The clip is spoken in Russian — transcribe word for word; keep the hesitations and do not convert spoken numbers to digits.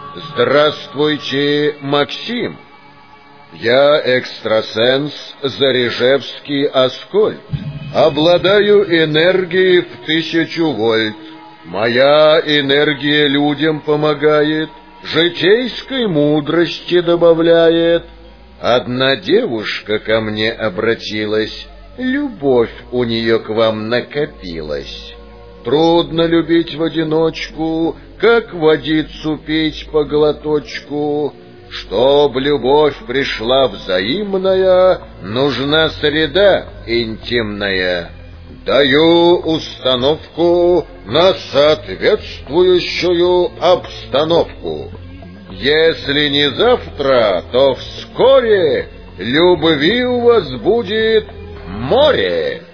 Здравствуйте, Максим. Я экстрасенс Зарежевский Аскольд. Обладаю энергией в тысячу вольт. Моя энергия людям помогает, житейской мудрости добавляет. Одна девушка ко мне обратилась, любовь у нее к вам накопилась. Трудно любить в одиночку, как водицу пить по глоточку. Чтоб любовь пришла взаимная, нужна среда интимная. Даю установку на соответствующую обстановку. Если не завтра, то вскоре любви у вас будет море.